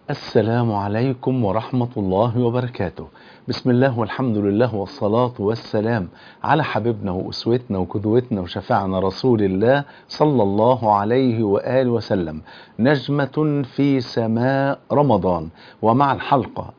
السلام عليكم ورحمة الله وبركاته. بسم الله والحمد لله والصلاة والسلام على حبيبنا وأسوتنا وقدوتنا وشفاعنا رسول الله صلى الله عليه وآله وسلم. نجمة في سماء رمضان، ومع الحلقة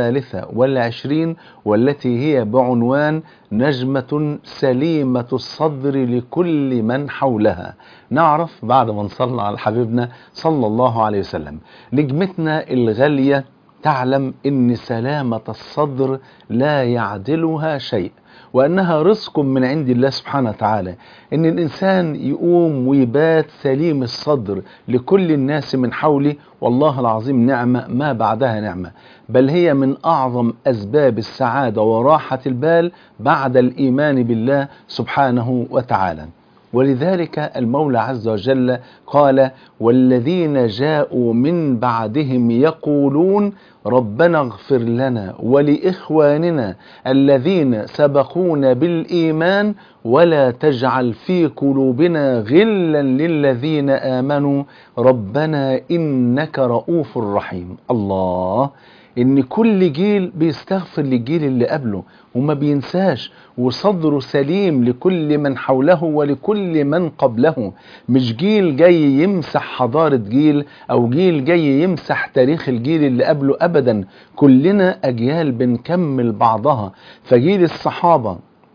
23 والتي هي بعنوان نجمة سليمة الصدر لكل من حولها. نعرف بعد ما نصلي على حبيبنا صلى الله عليه وسلم، نجمتنا الغالية تعلم ان سلامة الصدر لا يعدلها شيء، وانها رزق من عند الله سبحانه وتعالى، ان الانسان يقوم ويبات سليم الصدر لكل الناس من حوله. والله العظيم نعمة ما بعدها نعمة، بل هي من اعظم اسباب السعادة وراحة البال بعد الايمان بالله سبحانه وتعالى. ولذلك المولى عز وجل قال: والذين جاءوا من بعدهم يقولون ربنا اغفر لنا ولإخواننا الذين سبقونا بالإيمان ولا تجعل في قلوبنا غلا للذين آمنوا ربنا إنك رؤوف رحيم. الله، ان كل جيل بيستغفر للجيل اللي قبله وما بينساش، وصدره سليم لكل من حوله ولكل من قبله. مش جيل جاي يمسح حضارة جيل او جيل جاي يمسح تاريخ الجيل اللي قبله، ابدا، كلنا اجيال بنكمل بعضها. فجيل الصحابة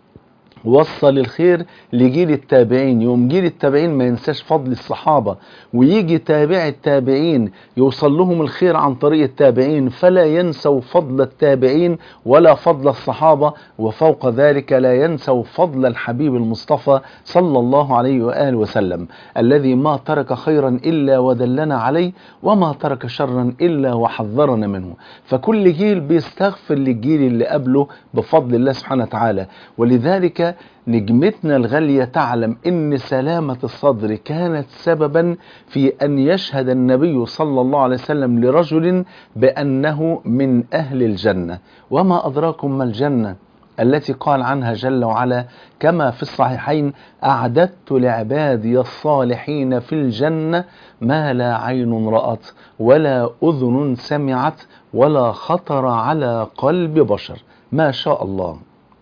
وصل الخير لجيل التابعين، يوم جيل التابعين ما ينساش فضل الصحابة، ويجي تابع التابعين يوصل لهم الخير عن طريق التابعين، فلا ينسوا فضل التابعين ولا فضل الصحابة، وفوق ذلك لا ينسوا فضل الحبيب المصطفى صلى الله عليه وآله وسلم، الذي ما ترك خيرا إلا ودلنا عليه، وما ترك شرا إلا وحذرنا منه. فكل جيل بيستغفر للجيل اللي قبله بفضل الله سبحانه وتعالى. ولذلك نجمتنا الغالية تعلم ان سلامة الصدر كانت سببا في ان يشهد النبي صلى الله عليه وسلم لرجل بانه من اهل الجنة. وما ادراكم ما الجنة التي قال عنها جل وعلا كما في الصحيحين: أعددت لعبادي الصالحين في الجنة ما لا عين رأت ولا أذن سمعت ولا خطر على قلب بشر. ما شاء الله.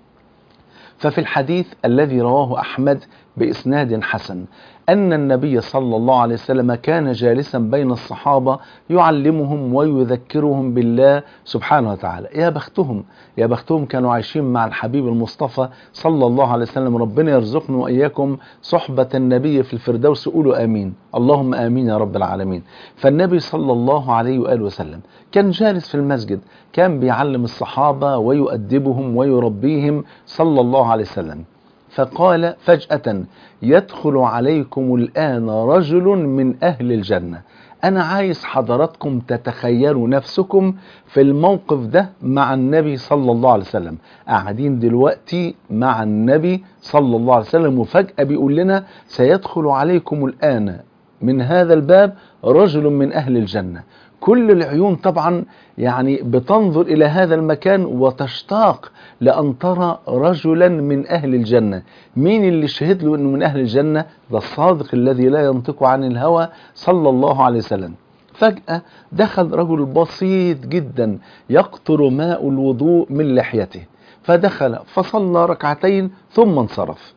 ففي الحديث الذي رواه أحمد بإسناد حسن أن النبي صلى الله عليه وسلم كان جالسا بين الصحابة يعلمهم ويذكرهم بالله سبحانه وتعالى. يا بختهم، يا بختهم كانوا عايشين مع الحبيب المصطفى صلى الله عليه وسلم. ربنا يرزقنا وإياكم صحبة النبي في الفردوس، قولوا آمين، اللهم آمين يا رب العالمين. فالنبي صلى الله عليه وآله وسلم كان جالس في المسجد، كان بيعلم الصحابة ويؤدبهم ويربيهم صلى الله عليه وسلم. فقال فجأة: يدخل عليكم الآن رجل من أهل الجنة. أنا عايز حضراتكم تتخيلوا نفسكم في الموقف ده مع النبي صلى الله عليه وسلم، قاعدين دلوقتي مع النبي صلى الله عليه وسلم، وفجأة بيقول لنا: سيدخل عليكم الآن من هذا الباب رجل من أهل الجنة. كل العيون طبعا يعني بتنظر إلى هذا المكان وتشتاق لأن ترى رجلا من أهل الجنة. مين اللي شهد له أنه من أهل الجنة؟ ده الصادق الذي لا ينطق عن الهوى صلى الله عليه وسلم. فجأة دخل رجل بسيط جدا يقطر ماء الوضوء من لحيته، فدخل فصلى ركعتين ثم انصرف.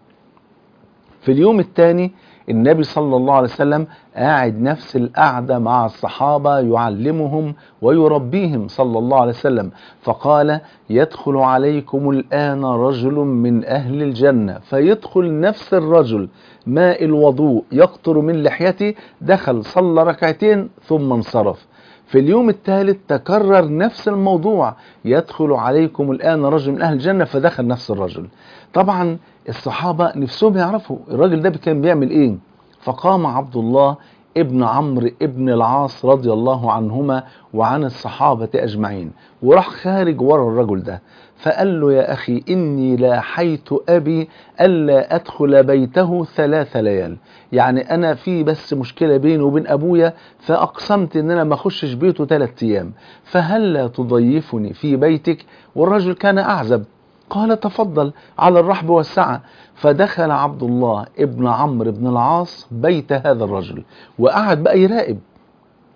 في اليوم الثاني النبي صلى الله عليه وسلم قاعد نفس القعدة مع الصحابة يعلمهم ويربيهم صلى الله عليه وسلم، فقال: يدخل عليكم الآن رجل من أهل الجنة. فيدخل نفس الرجل ماء الوضوء يقطر من لحيته، دخل صلى ركعتين ثم انصرف. في اليوم الثالث تكرر نفس الموضوع: يدخل عليكم الآن رجل من أهل الجنة، فدخل نفس الرجل. طبعا الصحابة نفسهم يعرفوا الراجل ده كان بيعمل ايه. فقام عبد الله ابن عمرو ابن العاص رضي الله عنهما وعن الصحابة أجمعين، وراح خارج ورا الرجل ده، فقال له: يا أخي إني لاحيت أبي ألا أدخل بيته 3 ليال. يعني أنا في بس مشكلة بيني وبين أبويا، فأقسمت إن أنا ما أخشش بيته 3 أيام، فهل لا تضيفني في بيتك؟ والرجل كان أعزب. قال: تفضل، على الرحب والسعة. فدخل عبد الله ابن عمرو بن العاص بيت هذا الرجل، وقعد بقى يراقب.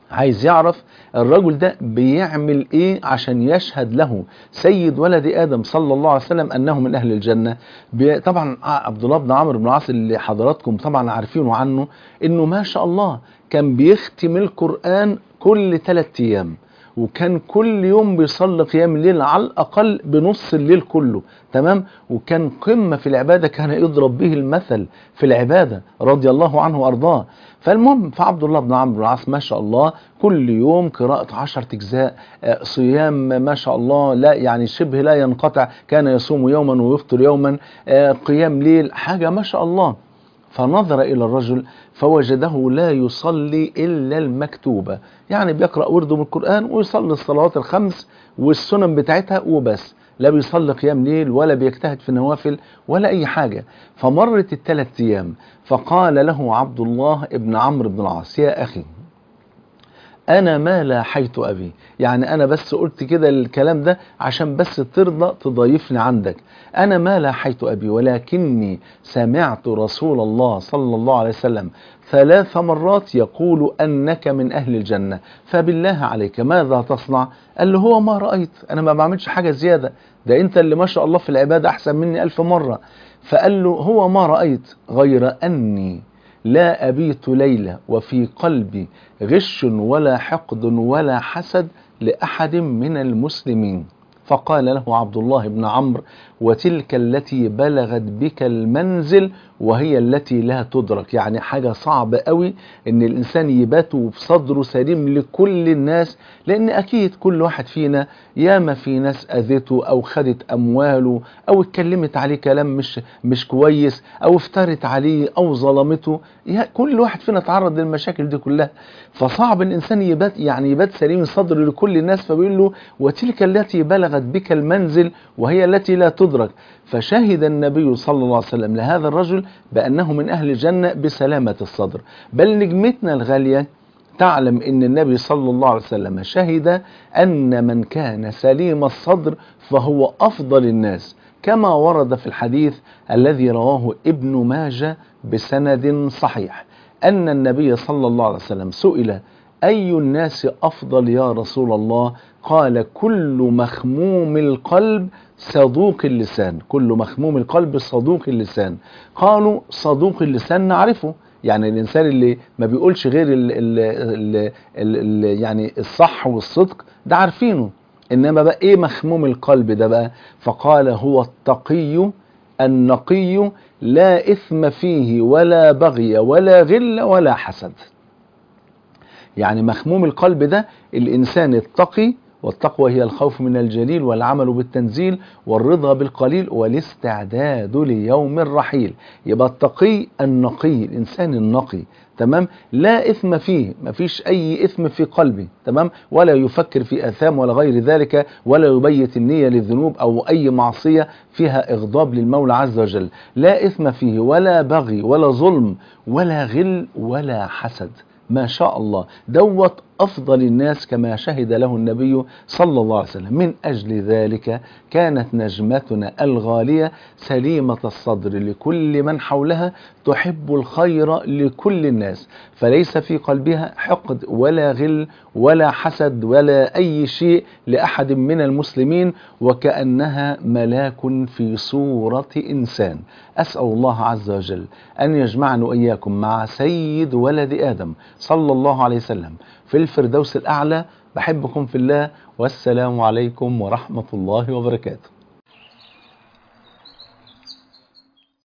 عايز يعرف الرجل ده بيعمل ايه عشان يشهد له سيد ولد ادم صلى الله عليه وسلم انه من اهل الجنه. طبعا عبد الله بن عمرو بن العاص اللي حضراتكم طبعا عارفينه عنه، انه ما شاء الله كان بيختم القران كل 3 ايام، وكان كل يوم بيصلي قيام الليل على الاقل بنص الليل كله، تمام. وكان قمه في العباده، كان يضرب به المثل في العباده رضي الله عنه وارضاه. فالمهم فعبد الله بن عمرو بن العاص ما شاء الله كل يوم قراءة 10 أجزاء، صيام ما شاء الله لا يعني شبه لا ينقطع، كان يصوم يوما ويفطر يوما، قيام ليل، حاجة ما شاء الله. فنظر إلى الرجل فوجده لا يصلي إلا المكتوبة، يعني بيقرأ ورده من القرآن ويصلي الصلوات الخمس والسنن بتاعتها وبس، لا بيصلي قيام ليل ولا بيجتهد في النوافل ولا أي حاجة. فمرت ال3 أيام، فقال له عبد الله بن عمرو بن العاص: يا أخي، أنا ما لاحيت أبي، يعني أنا بس قلت كده الكلام ده عشان بس ترضى تضيفني عندك. أنا ما لاحيت أبي، ولكني سمعت رسول الله صلى الله عليه وسلم 3 مرات يقول أنك من أهل الجنة، فبالله عليك ماذا تصنع؟ قال له: هو ما رأيت، أنا ما بعملش حاجة زيادة، ده أنت اللي ما شاء الله في العبادة أحسن مني 1000 مرة. فقال له: هو ما رأيت غير أني لا أبيت ليلة وفي قلبي غش ولا حقد ولا حسد لأحد من المسلمين. فقال له عبد الله بن عمرو: وتلك التي بلغت بك المنزل وهي التي لا تدرك. يعني حاجة صعبة قوي ان الانسان يبات بصدره سليم لكل الناس، لان اكيد كل واحد فينا ياما في ناس اذته او خدت امواله او اتكلمت عليه كلام مش كويس او افترت عليه او ظلمته، كل واحد فينا تعرض للمشاكل دي كلها. فصعب الانسان يبات سليم الصدر لكل الناس. فبيقول له: وتلك التي بلغت بك المنزل وهي التي لا تدرك. فشهد النبي صلى الله عليه وسلم لهذا الرجل بأنه من أهل الجنة بسلامة الصدر. بل نجمتنا الغالية تعلم أن النبي صلى الله عليه وسلم شهد أن من كان سليم الصدر فهو أفضل الناس، كما ورد في الحديث الذي رواه ابن ماجه بسند صحيح أن النبي صلى الله عليه وسلم سئل: أي الناس أفضل يا رسول الله؟ قال: كل مخموم القلب صدوق اللسان. كل مخموم القلب صدوق اللسان. قالوا: صدوق اللسان نعرفه، يعني الإنسان اللي ما بيقولش غير يعني الصح والصدق، ده عارفينه. إنما بقى إيه مخموم القلب ده بقى؟ فقال: هو التقي النقي لا إثم فيه ولا بغي ولا غل ولا حسد. يعني مخموم القلب ده الإنسان التقي، والتقوى هي الخوف من الجليل والعمل بالتنزيل والرضا بالقليل والاستعداد ليوم الرحيل. يبقى التقي النقي، الإنسان النقي، تمام، لا إثم فيه، ما فيش أي إثم في قلبه، تمام، ولا يفكر في آثام ولا غير ذلك، ولا يبيت النية للذنوب أو أي معصية فيها إغضاب للمولى عز وجل. لا إثم فيه ولا بغي ولا ظلم ولا غل ولا حسد. ما شاء الله، دوت أفضل الناس كما شهد له النبي صلى الله عليه وسلم. من أجل ذلك كانت نجمتنا الغالية سليمة الصدر لكل من حولها، تحب الخير لكل الناس، فليس في قلبها حقد ولا غل ولا حسد ولا أي شيء لأحد من المسلمين، وكأنها ملاك في صورة إنسان. أسأل الله عز وجل أن يجمعنا وإياكم مع سيد ولد آدم صلى الله عليه وسلم في الفردوس الأعلى. بحبكم في الله، والسلام عليكم ورحمة الله وبركاته.